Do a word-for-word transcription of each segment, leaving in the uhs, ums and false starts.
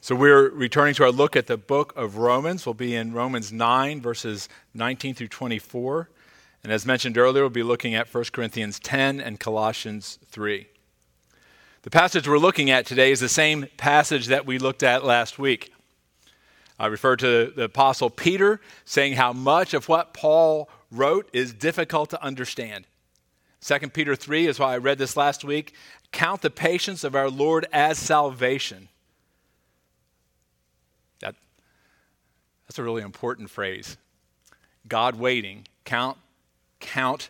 So we're returning to our look at the book of Romans. We'll be in Romans nine, verses nineteen through twenty-four. And as mentioned earlier, we'll be looking at First Corinthians ten and Colossians three. The passage we're looking at today is the same passage that we looked at last week. I refer to the Apostle Peter saying how much of what Paul wrote is difficult to understand. Second Peter three is why I read this last week. Count the patience of our Lord as salvation. That, that's a really important phrase. God waiting. Count, count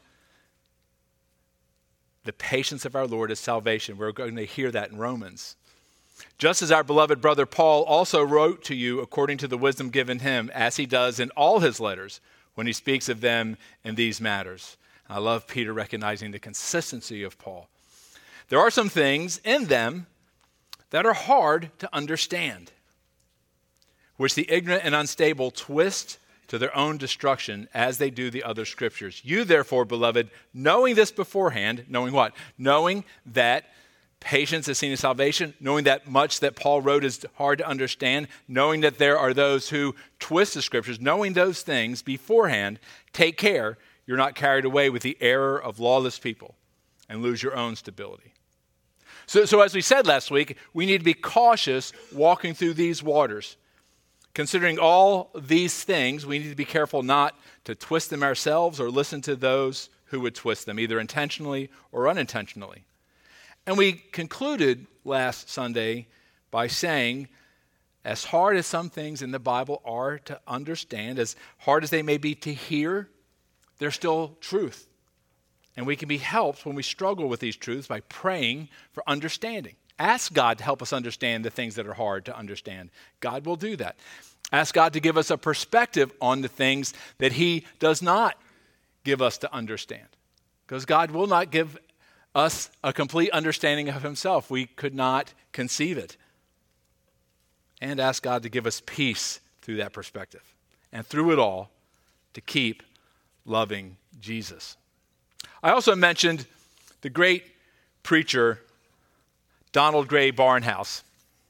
the patience of our Lord as salvation. We're going to hear that in Romans. Just as our beloved brother Paul also wrote to you according to the wisdom given him, as he does in all his letters when he speaks of them in these matters. I love Peter recognizing the consistency of Paul. There are some things in them that are hard to understand, which the ignorant and unstable twist to their own destruction as they do the other scriptures. You therefore, beloved, knowing this beforehand, knowing what? Knowing that patience is seen as salvation, knowing that much that Paul wrote is hard to understand, knowing that there are those who twist the scriptures, knowing those things beforehand, take care you're not carried away with the error of lawless people and lose your own stability. So, so as we said last week, we need to be cautious walking through these waters. Considering all these things, we need to be careful not to twist them ourselves or listen to those who would twist them, either intentionally or unintentionally. And we concluded last Sunday by saying, as hard as some things in the Bible are to understand, as hard as they may be to hear, they're still truth. And we can be helped when we struggle with these truths by praying for understanding. Ask God to help us understand the things that are hard to understand. God will do that. Ask God to give us a perspective on the things that he does not give us to understand. Because God will not give us a complete understanding of himself. We could not conceive it. And ask God to give us peace through that perspective. And through it all, to keep loving Jesus. I also mentioned the great preacher Donald Grey Barnhouse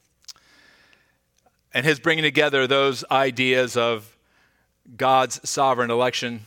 and his bringing together those ideas of God's sovereign election,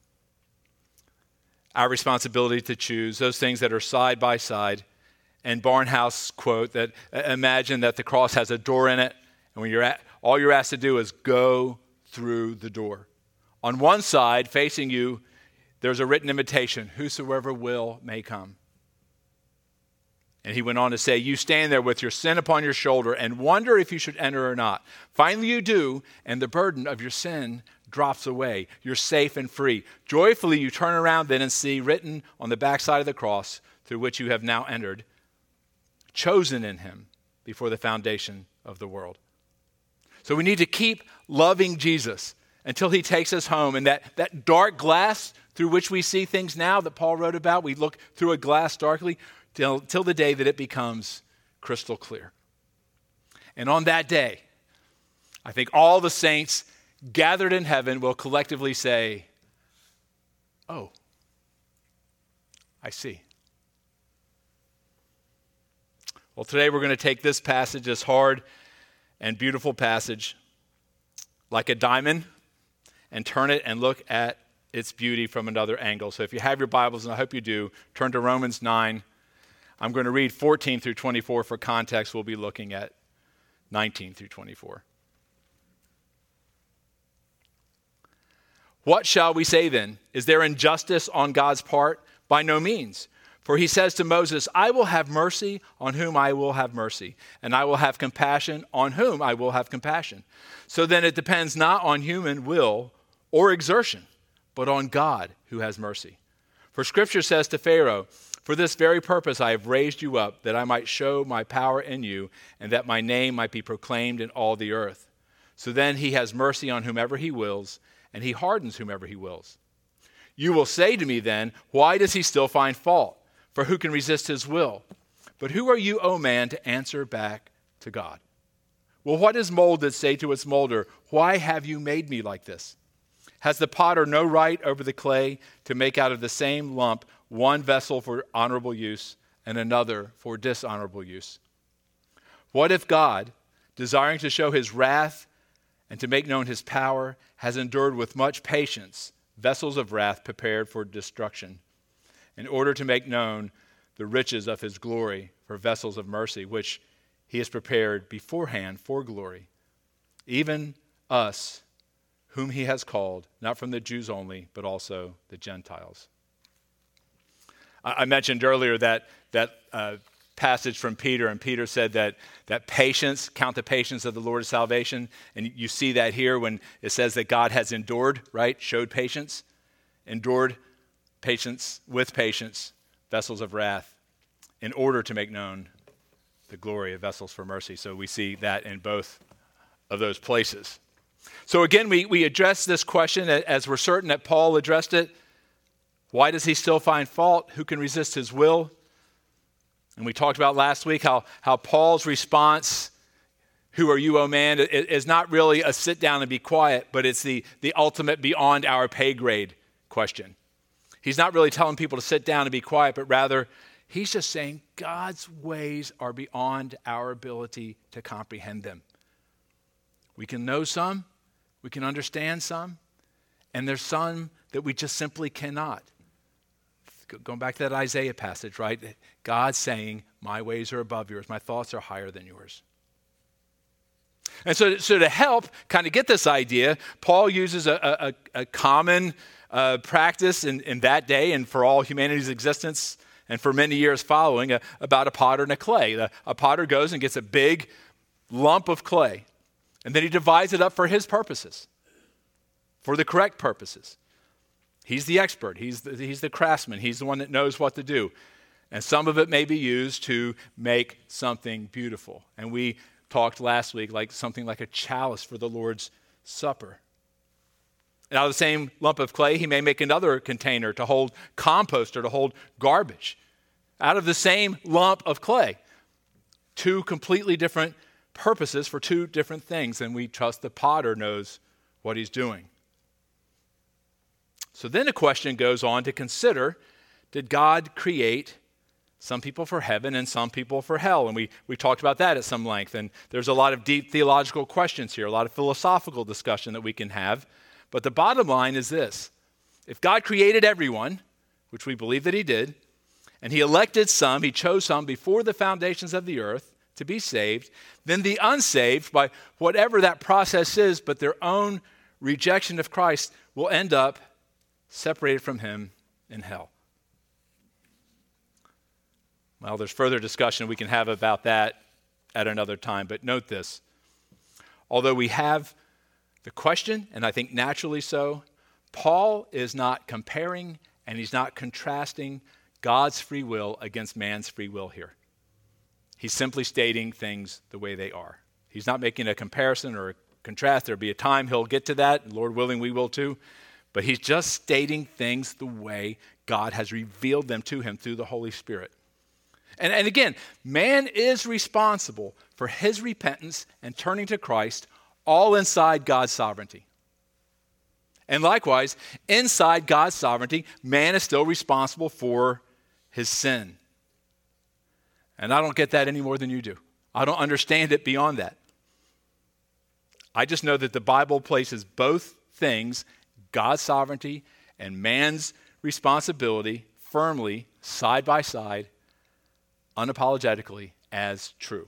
our responsibility to choose, those things that are side by side. And Barnhouse quote that imagine that the cross has a door in it, and when you're at, all you're asked to do is go through the door. On one side, facing you, there's a written invitation, whosoever will may come. And he went on to say, you stand there with your sin upon your shoulder and wonder if you should enter or not. Finally you do, and the burden of your sin drops away. You're safe and free. Joyfully you turn around then and see written on the backside of the cross, through which you have now entered, chosen in him before the foundation of the world. So we need to keep loving Jesus until he takes us home. And that, that dark glass through which we see things now that Paul wrote about, we look through a glass darkly, Till, till the day that it becomes crystal clear. And on that day, I think all the saints gathered in heaven will collectively say, oh, I see. Well, today we're going to take this passage, this hard and beautiful passage, like a diamond, and turn it and look at its beauty from another angle. So if you have your Bibles, and I hope you do, turn to Romans nine. I'm going to read fourteen through twenty-four for context. We'll be looking at nineteen through twenty-four. What shall we say then? Is there injustice on God's part? By no means. For he says to Moses, I will have mercy on whom I will have mercy, and I will have compassion on whom I will have compassion. So then it depends not on human will or exertion, but on God who has mercy. For Scripture says to Pharaoh, for this very purpose I have raised you up, that I might show my power in you, and that my name might be proclaimed in all the earth. So then he has mercy on whomever he wills, and he hardens whomever he wills. You will say to me then, why does he still find fault? For who can resist his will? But who are you, O man, to answer back to God? Well, what does molded say to its molder? Why have you made me like this? Has the potter no right over the clay to make out of the same lump one vessel for honorable use and another for dishonorable use? What if God, desiring to show his wrath and to make known his power, has endured with much patience vessels of wrath prepared for destruction, in order to make known the riches of his glory for vessels of mercy, which he has prepared beforehand for glory, even us, whom he has called, not from the Jews only, but also the Gentiles. I, I mentioned earlier that that uh, passage from Peter, and Peter said that that patience, count the patience of the Lord of salvation, and you see that here when it says that God has endured, right? Showed patience, endured patience with patience, vessels of wrath, in order to make known the glory of vessels for mercy. So we see that in both of those places. So again, we, we address this question as we're certain that Paul addressed it. Why does he still find fault? Who can resist his will? And we talked about last week how, how Paul's response, who are you, O man, is not really a sit down and be quiet, but it's the, the ultimate beyond our pay grade question. He's not really telling people to sit down and be quiet, but rather he's just saying God's ways are beyond our ability to comprehend them. We can know some, we can understand some, and there's some that we just simply cannot. Going back to that Isaiah passage, right? God's saying, my ways are above yours, my thoughts are higher than yours. And so, so to help kind of get this idea, Paul uses a, a, a common uh, practice in, in that day and for all humanity's existence and for many years following uh, about a potter and a clay. The, a potter goes and gets a big lump of clay, and then he divides it up for his purposes, for the correct purposes. He's the expert. He's the, he's the craftsman. He's the one that knows what to do. And some of it may be used to make something beautiful. And we talked last week like something like a chalice for the Lord's Supper. And out of the same lump of clay, he may make another container to hold compost or to hold garbage. Out of the same lump of clay. Two completely different purposes for two different things. And we trust the potter knows what he's doing. So then the question goes on to consider, did God create some people for heaven and some people for hell? And we, we talked about that at some length. And there's a lot of deep theological questions here, a lot of philosophical discussion that we can have. But the bottom line is this. If God created everyone, which we believe that he did, and he elected some, he chose some before the foundations of the earth to be saved, then the unsaved, by whatever that process is, but their own rejection of Christ, will end up separated from him in hell. Well, there's further discussion we can have about that at another time, but note this. Although we have the question, and I think naturally so, Paul is not comparing and he's not contrasting God's free will against man's free will here. He's simply stating things the way they are. He's not making a comparison or a contrast. There'll be a time he'll get to that, and Lord willing, we will too. But he's just stating things the way God has revealed them to him through the Holy Spirit. And, and again, man is responsible for his repentance and turning to Christ, all inside God's sovereignty. And likewise, inside God's sovereignty, man is still responsible for his sin. And I don't get that any more than you do. I don't understand it beyond that. I just know that the Bible places both things, God's sovereignty and man's responsibility, firmly, side by side, unapologetically, as true.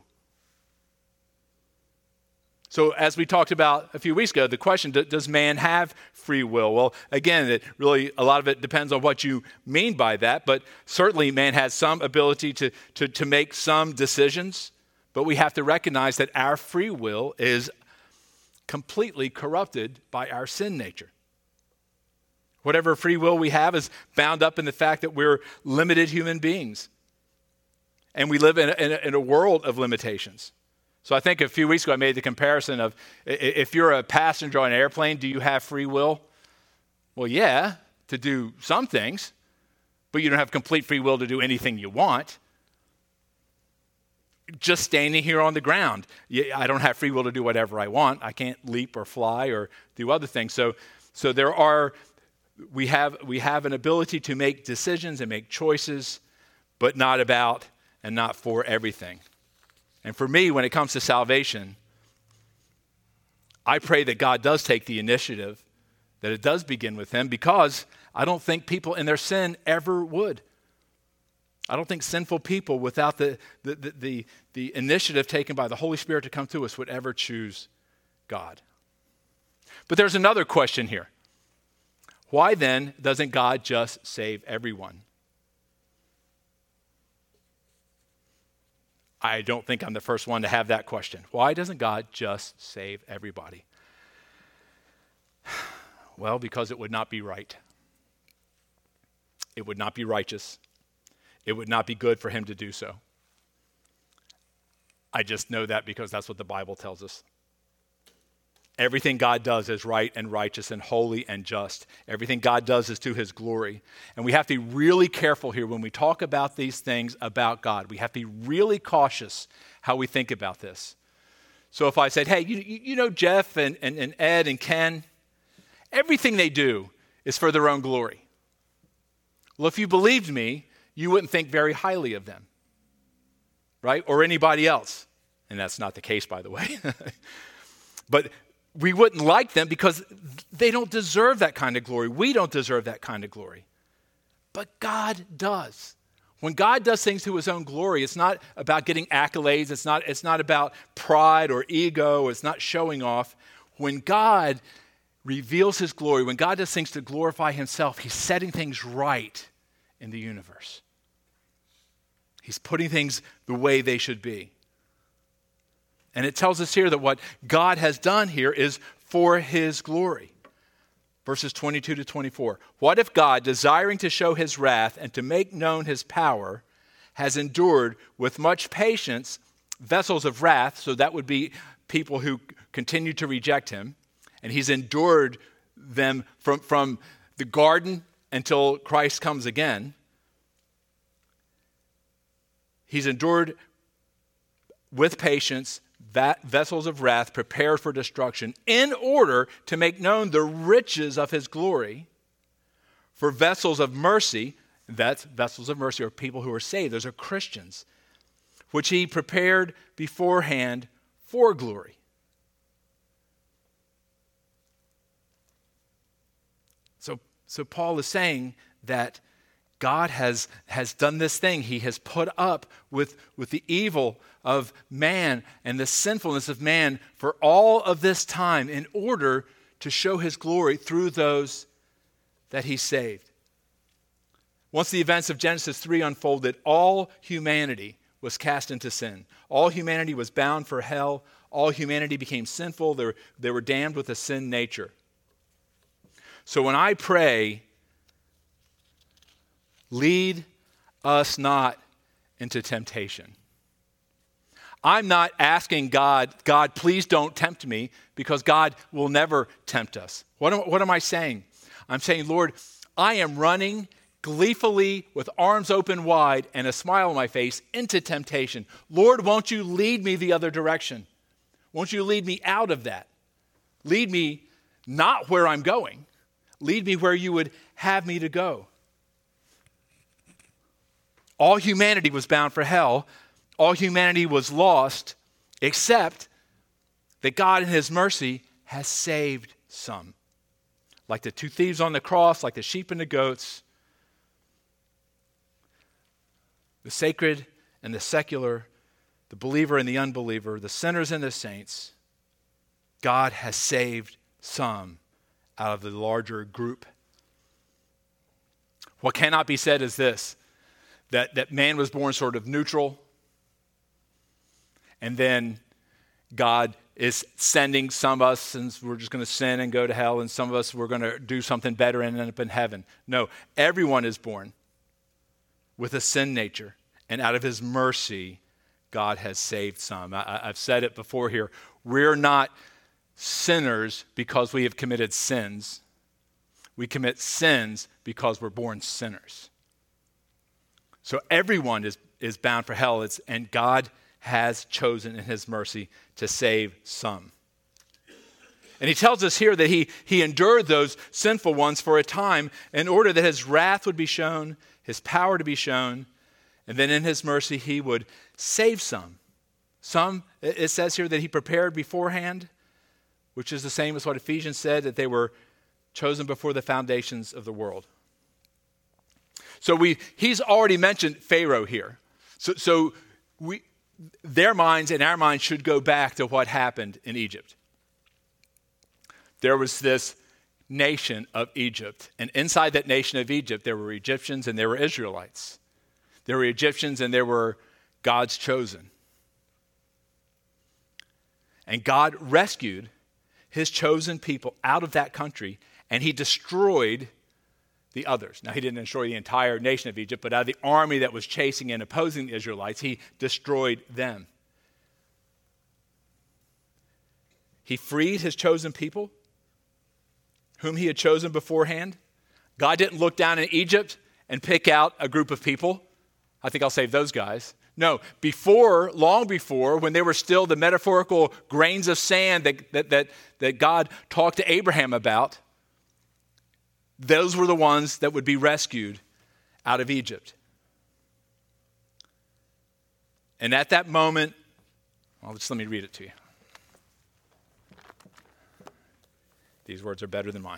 So as we talked about a few weeks ago, the question, does man have free will? Well, again, it really, a lot of it depends on what you mean by that, but certainly man has some ability to, to, to make some decisions, but we have to recognize that our free will is completely corrupted by our sin nature. Whatever free will we have is bound up in the fact that we're limited human beings. And we live in a, in a, in a world of limitations. So I think a few weeks ago I made the comparison of if you're a passenger on an airplane, do you have free will? Well, yeah, to do some things, but you don't have complete free will to do anything you want. Just standing here on the ground, I don't have free will to do whatever I want. I can't leap or fly or do other things. So, so there are... We have we have an ability to make decisions and make choices, but not about and not for everything. And for me, when it comes to salvation, I pray that God does take the initiative, that it does begin with him, because I don't think people in their sin ever would. I don't think sinful people without the, the, the, the, the initiative taken by the Holy Spirit to come to us would ever choose God. But there's another question here. Why then doesn't God just save everyone? I don't think I'm the first one to have that question. Why doesn't God just save everybody? Well, because it would not be right. It would not be righteous. It would not be good for him to do so. I just know that because that's what the Bible tells us. Everything God does is right and righteous and holy and just. Everything God does is to his glory. And we have to be really careful here when we talk about these things about God. We have to be really cautious how we think about this. So if I said, hey, you, you know Jeff and, and, and Ed and Ken, everything they do is for their own glory. Well, if you believed me, you wouldn't think very highly of them, right? Or anybody else. And that's not the case, by the way. But we wouldn't like them because they don't deserve that kind of glory. We don't deserve that kind of glory. But God does. When God does things to his own glory, it's not about getting accolades. It's not, it's not about pride or ego. It's not showing off. When God reveals his glory, when God does things to glorify himself, he's setting things right in the universe. He's putting things the way they should be. And it tells us here that what God has done here is for his glory. Verses twenty-two to twenty-four. What if God, desiring to show his wrath and to make known his power, has endured with much patience vessels of wrath, so that would be people who continue to reject him, and he's endured them from, from the garden until Christ comes again. He's endured with patience vessels of wrath prepared for destruction, in order to make known the riches of his glory for vessels of mercy. That's vessels of mercy, are people who are saved. Those are Christians, which he prepared beforehand for glory. So, so Paul is saying that God has, has done this thing. He has put up with, with the evil of man and the sinfulness of man for all of this time in order to show his glory through those that he saved. Once the events of Genesis three unfolded, all humanity was cast into sin. All humanity was bound for hell. All humanity became sinful. They were, they were damned with a sin nature. So when I pray, lead us not into temptation, I'm not asking God, God, please don't tempt me, because God will never tempt us. What am, what am I saying? I'm saying, Lord, I am running gleefully with arms open wide and a smile on my face into temptation. Lord, won't you lead me the other direction? Won't you lead me out of that? Lead me not where I'm going. Lead me where you would have me to go. All humanity was bound for hell. All humanity was lost, except that God in his mercy has saved some. Like the two thieves on the cross, like the sheep and the goats, the sacred and the secular, the believer and the unbeliever, the sinners and the saints, God has saved some out of the larger group. What cannot be said is this, that, that man was born sort of neutral, and then God is sending some of us, and we're just going to sin and go to hell, and some of us, we're going to do something better and end up in heaven. No, everyone is born with a sin nature, and out of his mercy, God has saved some. I, I've said it before here. We're not sinners because we have committed sins. We commit sins because we're born sinners. So everyone is, is bound for hell, it's, and God has chosen in his mercy to save some. And he tells us here that he, he endured those sinful ones for a time in order that his wrath would be shown, his power to be shown, and then in his mercy he would save some. Some, it says here that he prepared beforehand which is the same as what Ephesians said, that they were chosen before the foundations of the world. So we, he's already mentioned Pharaoh here. So, so we, their minds and our minds should go back to what happened in Egypt. There was this nation of Egypt, and inside that nation of Egypt, there were Egyptians and there were Israelites. There were Egyptians and there were God's chosen. And God rescued his chosen people out of that country, and he destroyed the others. Now, he didn't destroy the entire nation of Egypt, but out of the army that was chasing and opposing the Israelites, he destroyed them. He freed his chosen people, whom he had chosen beforehand. God didn't look down in Egypt and pick out a group of people. I think I'll save those guys. No, before, long before, when they were still the metaphorical grains of sand that, that, that, that God talked to Abraham about, those were the ones that would be rescued out of Egypt. And at that moment, well, just let me read it to you. These words are better than mine.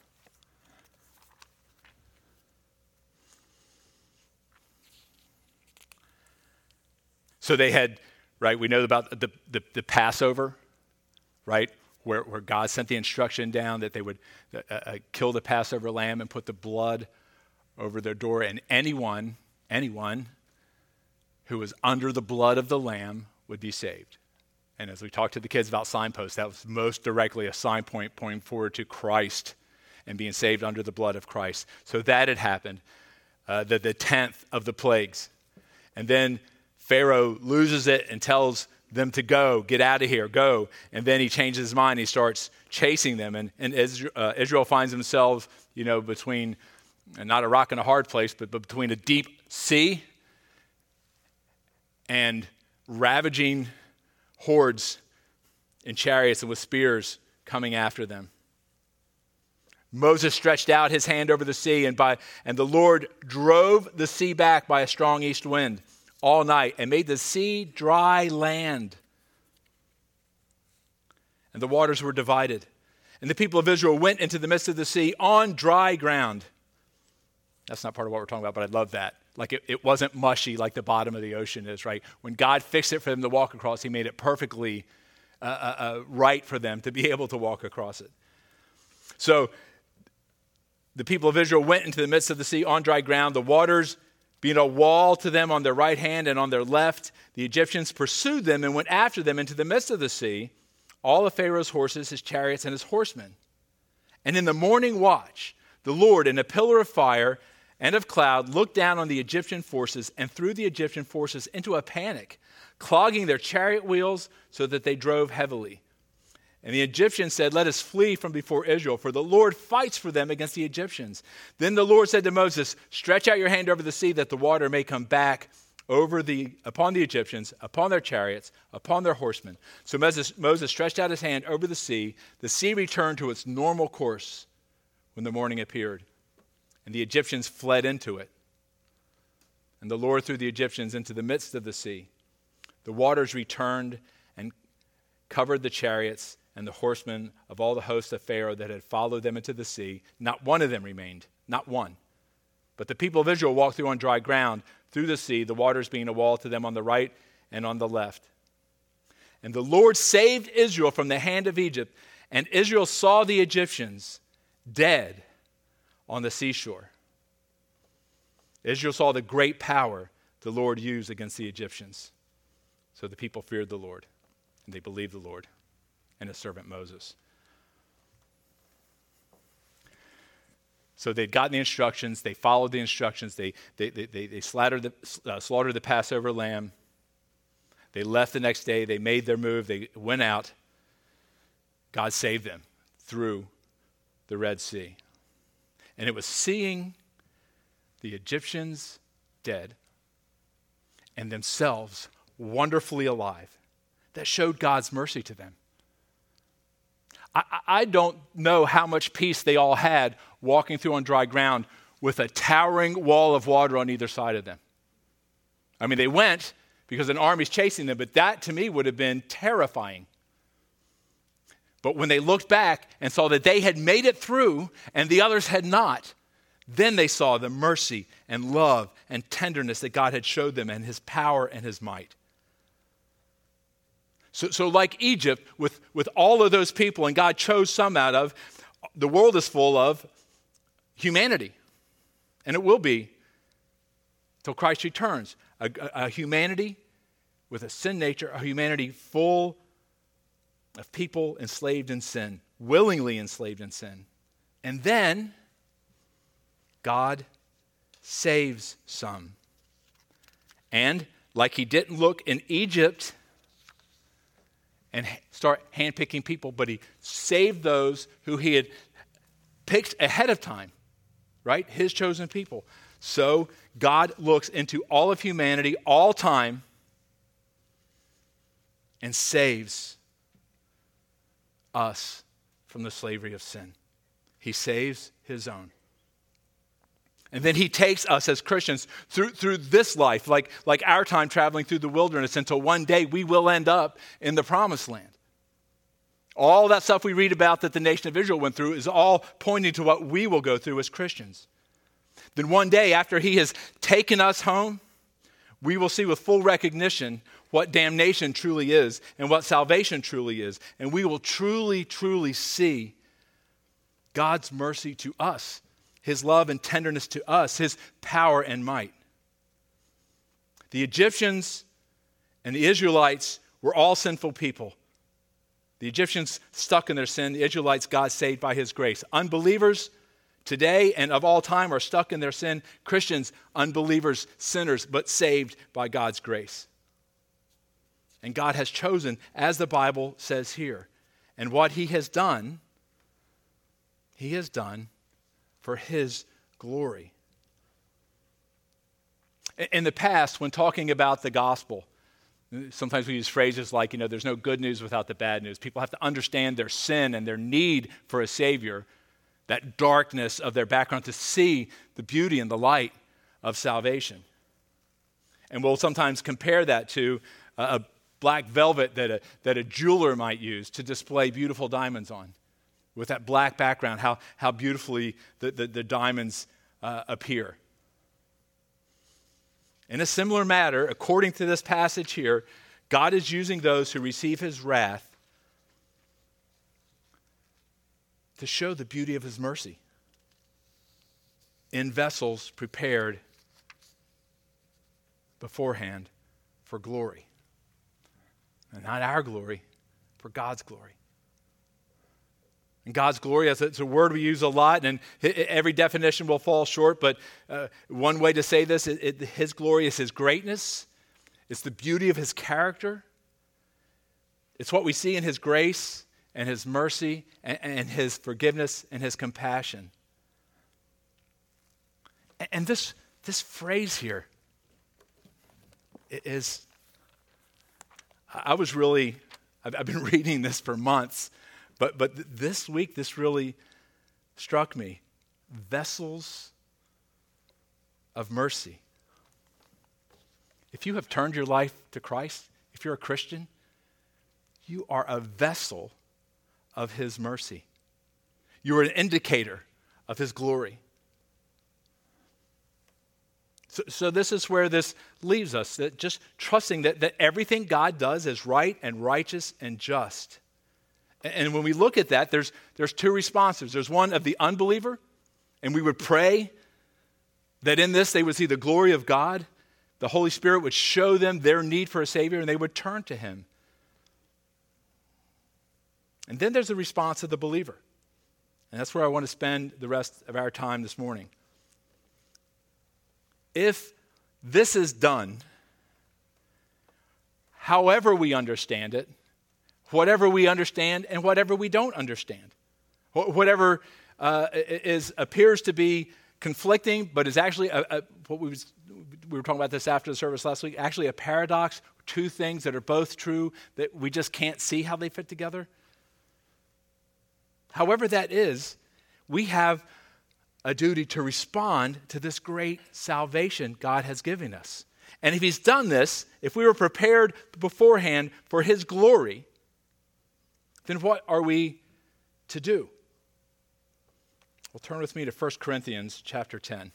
So they had, right, we know about the, the, the Passover, right, where, where God sent the instruction down that they would uh, uh, kill the Passover lamb and put the blood over their door, and anyone, anyone who was under the blood of the lamb would be saved. And as we talked to the kids about signposts, that was most directly a sign point pointing forward to Christ and being saved under the blood of Christ. So that had happened, uh, the, the tenth of the plagues. And then Pharaoh loses it and tells them to go, get out of here, go. And then he changes his mind. He starts chasing them. And, and Israel, uh, Israel finds themselves, you know, between, and not a rock and a hard place, but, but between a deep sea and ravaging hordes in chariots and with spears coming after them. Moses stretched out his hand over the sea, and by and the Lord drove the sea back by a strong east wind all night and made the sea dry land. And the waters were divided. And the people of Israel went into the midst of the sea on dry ground. That's not part of what we're talking about, but I love that. Like it, it wasn't mushy like the bottom of the ocean is, right? When God fixed it for them to walk across, he made it perfectly uh, uh, uh, right for them to be able to walk across it. So the people of Israel went into the midst of the sea on dry ground, the waters being a wall to them on their right hand and on their left. The Egyptians pursued them and went after them into the midst of the sea, all of Pharaoh's horses, his chariots, and his horsemen. And in the morning watch, the Lord in a pillar of fire and of cloud looked down on the Egyptian forces and threw the Egyptian forces into a panic, clogging their chariot wheels so that they drove heavily. And the Egyptians said, "Let us flee from before Israel, for the Lord fights for them against the Egyptians." Then the Lord said to Moses, "Stretch out your hand over the sea that the water may come back over the upon the Egyptians, upon their chariots, upon their horsemen." So Moses, Moses stretched out his hand over the sea. The sea returned to its normal course when the morning appeared, and the Egyptians fled into it. And the Lord threw the Egyptians into the midst of the sea. The waters returned and covered the chariots and the horsemen of all the hosts of Pharaoh that had followed them into the sea. Not one of them remained, not one. But the people of Israel walked through on dry ground through the sea, the waters being a wall to them on the right and on the left. And the Lord saved Israel from the hand of Egypt, and Israel saw the Egyptians dead on the seashore. Israel saw the great power the Lord used against the Egyptians. So the people feared the Lord, and they believed the Lord and his servant Moses. So they'd gotten the instructions, they followed the instructions, they they they, they, they slaughtered, the, uh, slaughtered the Passover lamb. They left the next day, they made their move, they went out. God saved them through the Red Sea. And it was seeing the Egyptians dead and themselves wonderfully alive that showed God's mercy to them. I, I don't know how much peace they all had walking through on dry ground with a towering wall of water on either side of them. I mean, they went because an army's chasing them, but that to me would have been terrifying. But when they looked back and saw that they had made it through and the others had not, then they saw the mercy and love and tenderness that God had showed them and his power and his might. So, so like Egypt, with, with all of those people, and God chose some out of, the world is full of humanity. And it will be till Christ returns. A, a, a humanity with a sin nature, a humanity full of people enslaved in sin, willingly enslaved in sin. And then God saves some. And like he didn't look in Egypt and start handpicking people, but he saved those who he had picked ahead of time, right? His chosen people. So God looks into all of humanity, all time, and saves us from the slavery of sin. He saves his own. And then he takes us as Christians through, through this life, like, like our time traveling through the wilderness, until one day we will end up in the promised land. All that stuff we read about that the nation of Israel went through is all pointing to what we will go through as Christians. Then one day, after he has taken us home, we will see with full recognition what damnation truly is and what salvation truly is. And we will truly, truly see God's mercy to us, his love and tenderness to us, his power and might. The Egyptians and the Israelites were all sinful people. The Egyptians stuck in their sin. The Israelites, God saved by his grace. Unbelievers today and of all time are stuck in their sin. Christians, unbelievers, sinners, but saved by God's grace. And God has chosen, as the Bible says here. And what he has done, he has done for his glory. In the past, when talking about the gospel, sometimes we use phrases like, you know, there's no good news without the bad news. People have to understand their sin and their need for a Savior, that darkness of their background, to see the beauty and the light of salvation. And we'll sometimes compare that to a black velvet that a, that a jeweler might use to display beautiful diamonds on. With that black background, how, how beautifully the, the, the diamonds uh, appear. In a similar matter, according to this passage here, God is using those who receive his wrath to show the beauty of his mercy in vessels prepared beforehand for glory. And not our glory, for God's glory. And God's glory, it's a word we use a lot, and every definition will fall short, but uh, one way to say this, it, it, his glory is his greatness. It's the beauty of his character. It's what we see in his grace and his mercy and, and his forgiveness and his compassion. And, and this, this phrase here is, I was really, I've, I've been reading this for months, But but th- this week, this really struck me. Vessels of mercy. If you have turned your life to Christ, if you're a Christian, you are a vessel of his mercy. You are an indicator of his glory. So, so this is where this leaves us, that just trusting that, that everything God does is right and righteous and just. And when we look at that, there's, there's two responses. There's one of the unbeliever, and we would pray that in this they would see the glory of God. The Holy Spirit would show them their need for a Savior, and they would turn to him. And then there's the response of the believer. And that's where I want to spend the rest of our time this morning. If this is done, however we understand it, whatever we understand and whatever we don't understand. Whatever uh, is appears to be conflicting, but is actually, a, a, what we, was, we were talking about this after the service last week, actually a paradox, two things that are both true that we just can't see how they fit together. However that is, we have a duty to respond to this great salvation God has given us. And if he's done this, if we were prepared beforehand for his glory, then what are we to do? Well, turn with me to First Corinthians chapter ten.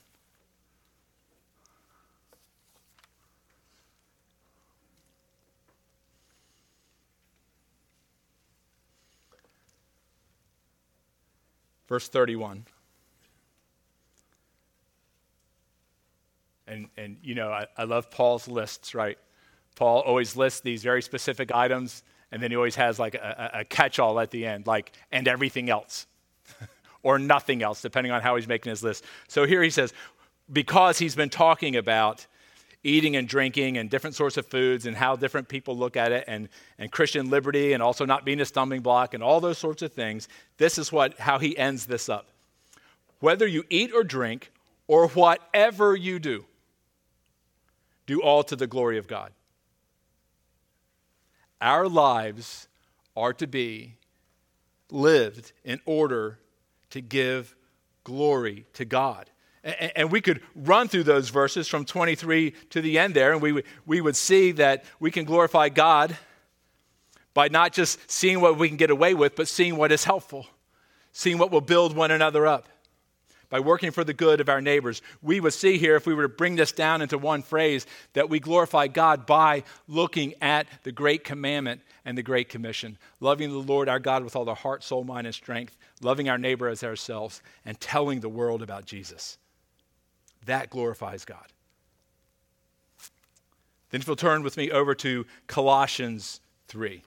Verse thirty-one. And, and you know, I, I love Paul's lists, right? Paul always lists these very specific items, and then he always has like a, a catch-all at the end, like, and everything else, or nothing else, depending on how he's making his list. So here he says, because he's been talking about eating and drinking and different sorts of foods and how different people look at it, and, and Christian liberty and also not being a stumbling block and all those sorts of things, this is what how he ends this up. Whether you eat or drink or whatever you do, do all to the glory of God. Our lives are to be lived in order to give glory to God. And, and we could run through those verses from twenty-three to the end there, and we would, we would see that we can glorify God by not just seeing what we can get away with, but seeing what is helpful, seeing what will build one another up. By working for the good of our neighbors. We would see here, if we were to bring this down into one phrase, that we glorify God by looking at the great commandment and the great commission. Loving the Lord our God with all our heart, soul, mind, and strength. Loving our neighbor as ourselves. And telling the world about Jesus. That glorifies God. Then if you'll turn with me over to Colossians three.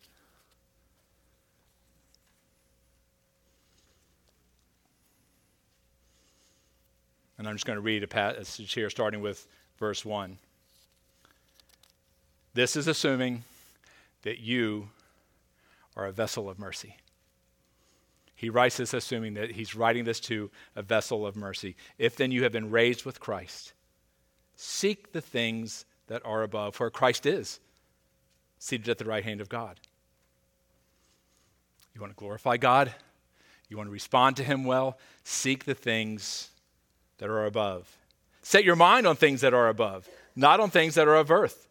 And I'm just going to read a passage here starting with verse one. This is assuming that you are a vessel of mercy. He writes this assuming that he's writing this to a vessel of mercy. If then you have been raised with Christ, seek the things that are above, where Christ is, seated at the right hand of God. You want to glorify God? You want to respond to him well? Seek the things that are above. Set your mind on things that are above, not on things that are of earth.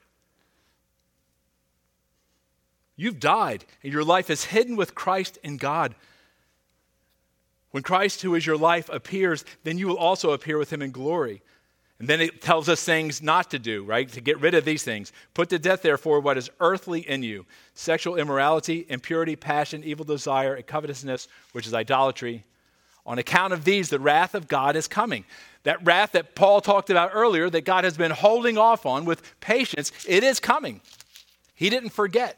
You've died, and your life is hidden with Christ in God. When Christ, who is your life, appears, then you will also appear with him in glory. And then it tells us things not to do, right? To get rid of these things. Put to death, therefore, what is earthly in you. Sexual immorality, impurity, passion, evil desire, and covetousness, which is idolatry. On account of these, the wrath of God is coming. That wrath that Paul talked about earlier, that God has been holding off on with patience, it is coming. He didn't forget.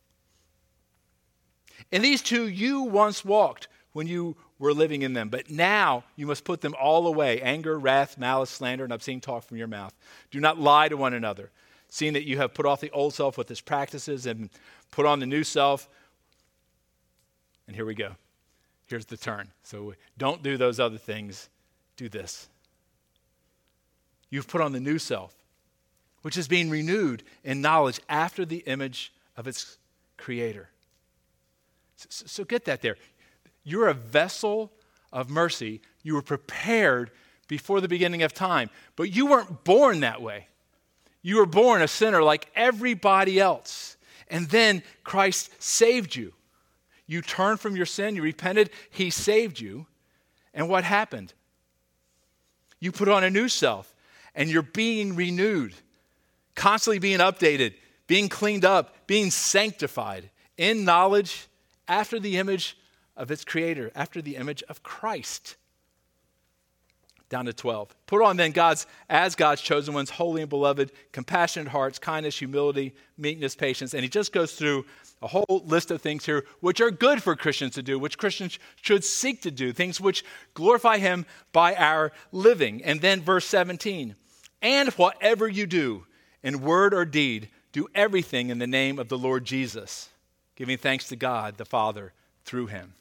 In these two you once walked when you were living in them, but now you must put them all away: anger, wrath, malice, slander, and obscene talk from your mouth. Do not lie to one another, seeing that you have put off the old self with its practices and put on the new self. And here we go. Here's the turn. So don't do those other things. Do this. You've put on the new self, which is being renewed in knowledge after the image of its creator. So, so get that there. You're a vessel of mercy. You were prepared before the beginning of time, but you weren't born that way. You were born a sinner like everybody else. And then Christ saved you. You turned from your sin, you repented, he saved you. And what happened? You put on a new self, and you're being renewed, constantly being updated, being cleaned up, being sanctified in knowledge after the image of its creator, after the image of Christ. Down to twelve. Put on then God's, as God's chosen ones, holy and beloved, compassionate hearts, kindness, humility, meekness, patience. And he just goes through a whole list of things here which are good for Christians to do, which Christians should seek to do, things which glorify him by our living. And then verse seventeen. And whatever you do, in word or deed, do everything in the name of the Lord Jesus, giving thanks to God the Father through him.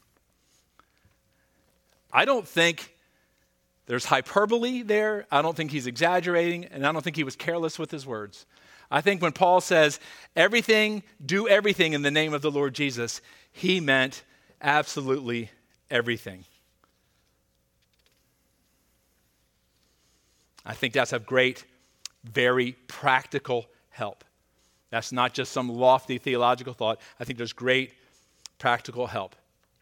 I don't think there's hyperbole there. I don't think he's exaggerating, and I don't think he was careless with his words. I think when Paul says everything, do everything in the name of the Lord Jesus, he meant absolutely everything. I think that's a great, very practical help. That's not just some lofty theological thought. I think there's great practical help.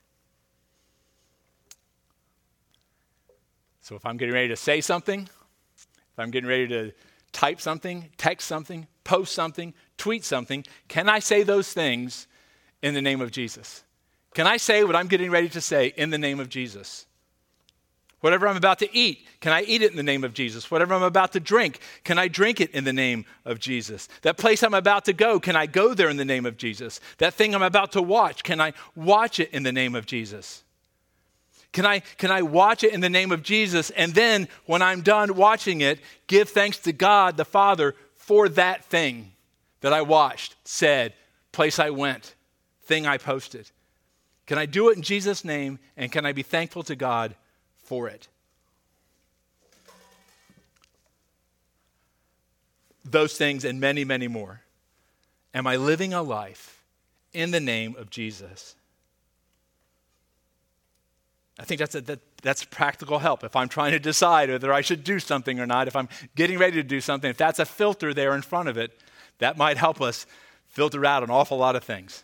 So if I'm getting ready to say something, if I'm getting ready to type something, text something, post something, tweet something, can I say those things in the name of Jesus? Can I say what I'm getting ready to say in the name of Jesus? Whatever I'm about to eat, can I eat it in the name of Jesus? Whatever I'm about to drink, can I drink it in the name of Jesus? That place I'm about to go, can I go there in the name of Jesus? That thing I'm about to watch, can I watch it in the name of Jesus? Can I, can I watch it in the name of Jesus, and then when I'm done watching it, give thanks to God the Father for that thing that I watched, said, place I went, thing I posted? Can I do it in Jesus' name, and can I be thankful to God for it? Those things and many, many more. Am I living a life in the name of Jesus? I think that's a, that, that's practical help. If I'm trying to decide whether I should do something or not, if I'm getting ready to do something, if that's a filter there in front of it, that might help us filter out an awful lot of things.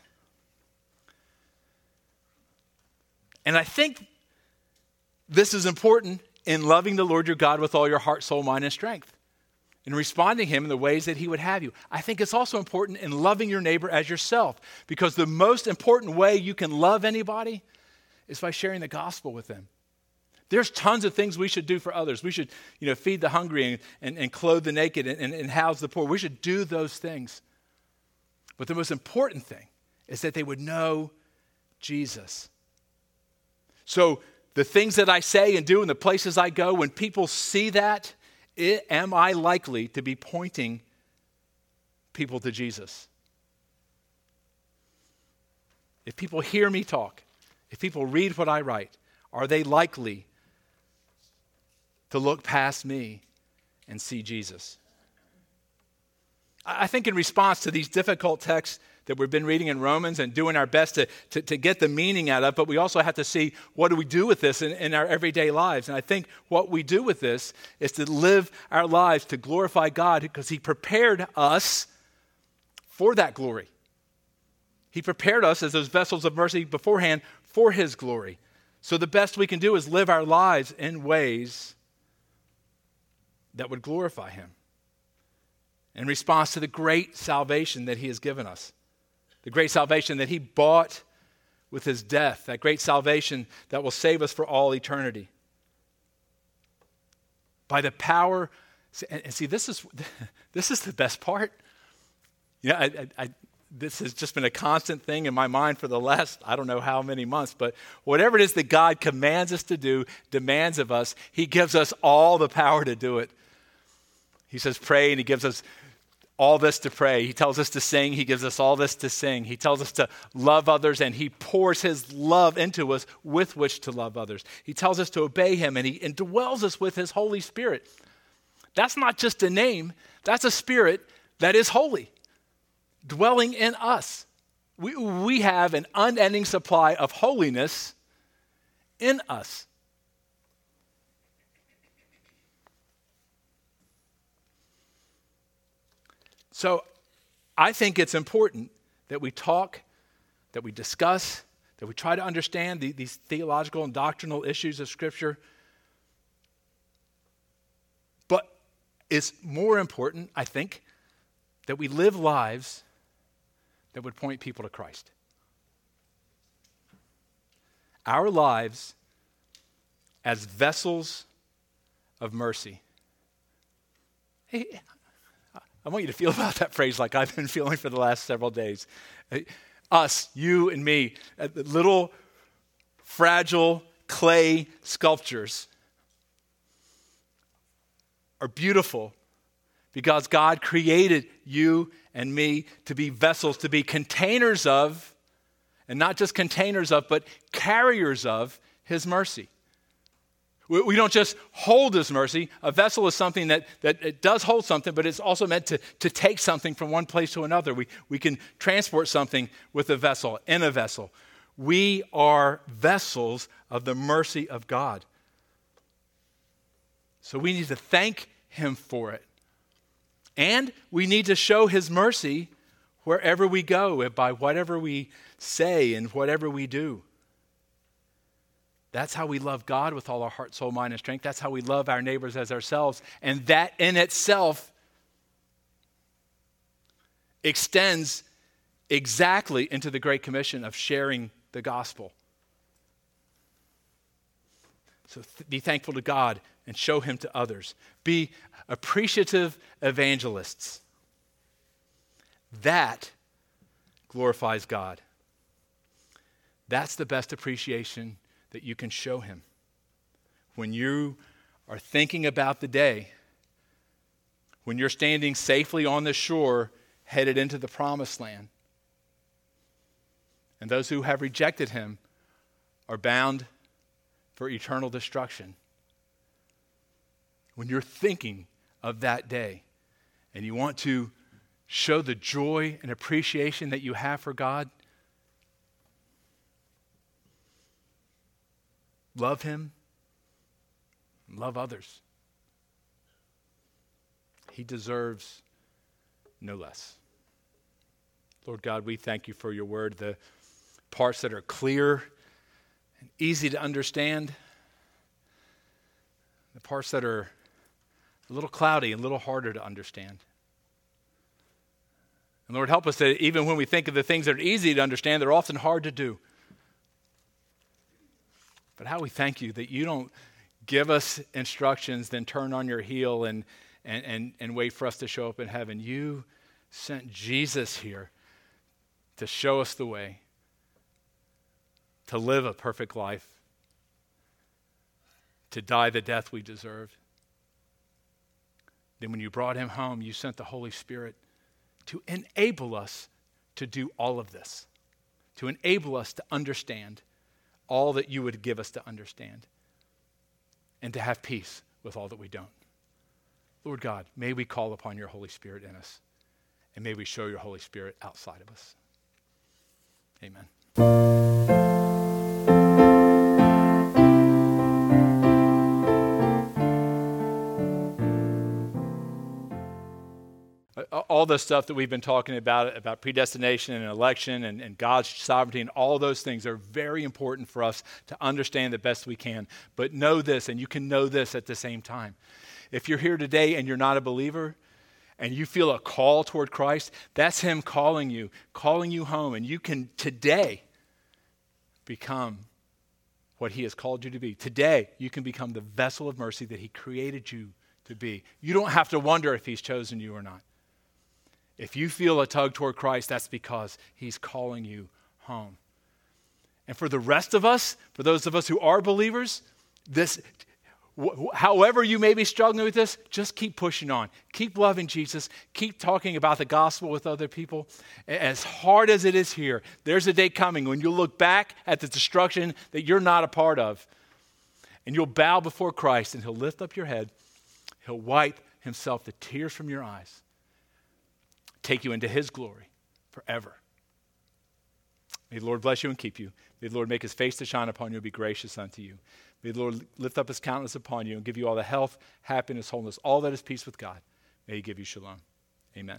And I think this is important in loving the Lord your God with all your heart, soul, mind, and strength, in responding to him in the ways that he would have you. I think it's also important in loving your neighbor as yourself, because the most important way you can love anybody is by sharing the gospel with them. There's tons of things we should do for others. We should, you know, feed the hungry and, and, and clothe the naked and, and, and house the poor. We should do those things. But the most important thing is that they would know Jesus. So the things that I say and do and the places I go, when people see that, it, am I likely to be pointing people to Jesus? If people hear me talk, if people read what I write, are they likely to look past me and see Jesus? I think in response to these difficult texts that we've been reading in Romans and doing our best to, to, to get the meaning out of, but we also have to see what do we do with this in, in our everyday lives. And I think what we do with this is to live our lives to glorify God, because he prepared us for that glory. He prepared us as those vessels of mercy beforehand for his glory. So the best we can do is live our lives in ways that would glorify him in response to the great salvation that he has given us. The great salvation that he bought with his death. That great salvation that will save us for all eternity. By the power, and see, this is this is the best part. You know, I, I, I, this has just been a constant thing in my mind for the last, I don't know how many months, but whatever it is that God commands us to do, demands of us, he gives us all the power to do it. He says pray, and he gives us all this to pray. He tells us to sing. He gives us all this to sing. He tells us to love others, and he pours his love into us with which to love others. He tells us to obey him, and he indwells us with his Holy Spirit. That's not just a name. That's a spirit that is holy, dwelling in us. We, we have an unending supply of holiness in us. So I think it's important that we talk, that we discuss, that we try to understand the, these theological and doctrinal issues of Scripture. But it's more important, I think, that we live lives that would point people to Christ. Our lives as vessels of mercy. Hey, I want you to feel about that phrase like I've been feeling for the last several days. Us, you and me, little fragile clay sculptures are beautiful because God created you and me to be vessels, to be containers of, and not just containers of, but carriers of his mercy. We don't just hold his mercy. A vessel is something that, that it does hold something, but it's also meant to, to take something from one place to another. We, we can transport something with a vessel, in a vessel. We are vessels of the mercy of God. So we need to thank him for it. And we need to show his mercy wherever we go, by whatever we say and whatever we do. That's how we love God with all our heart, soul, mind, and strength. That's how we love our neighbors as ourselves. And that in itself extends exactly into the Great Commission of sharing the gospel. So th- be thankful to God and show him to others. Be appreciative evangelists. That glorifies God. That's the best appreciation that you can show him. When you are thinking about the day, when you're standing safely on the shore headed into the promised land, and those who have rejected him are bound for eternal destruction. When you're thinking of that day and you want to show the joy and appreciation that you have for God, love him, and love others. He deserves no less. Lord God, we thank you for your word, the parts that are clear and easy to understand, the parts that are a little cloudy and a little harder to understand. And Lord, help us that even when we think of the things that are easy to understand, they're often hard to do. But how we thank you that you don't give us instructions, then turn on your heel and, and, and, and wait for us to show up in heaven. You sent Jesus here to show us the way, to live a perfect life, to die the death we deserved. Then when you brought him home, you sent the Holy Spirit to enable us to do all of this, to enable us to understand all that you would give us to understand, and to have peace with all that we don't. Lord God, may we call upon your Holy Spirit in us, and may we show your Holy Spirit outside of us. Amen. All the stuff that we've been talking about, about predestination and election and, and God's sovereignty and all those things are very important for us to understand the best we can. But know this, and you can know this at the same time. If you're here today and you're not a believer and you feel a call toward Christ, that's him calling you, calling you home. And you can today become what he has called you to be. Today, you can become the vessel of mercy that he created you to be. You don't have to wonder if he's chosen you or not. If you feel a tug toward Christ, that's because he's calling you home. And for the rest of us, for those of us who are believers, this, wh- however you may be struggling with this, just keep pushing on. Keep loving Jesus. Keep talking about the gospel with other people. As hard as it is here, there's a day coming when you'll look back at the destruction that you're not a part of, and you'll bow before Christ, and he'll lift up your head. He'll wipe himself the tears from your eyes, take you into his glory forever. May the Lord bless you and keep you. May the Lord make his face to shine upon you and be gracious unto you. May the Lord lift up his countenance upon you and give you all the health, happiness, wholeness, all that is peace with God. May he give you shalom.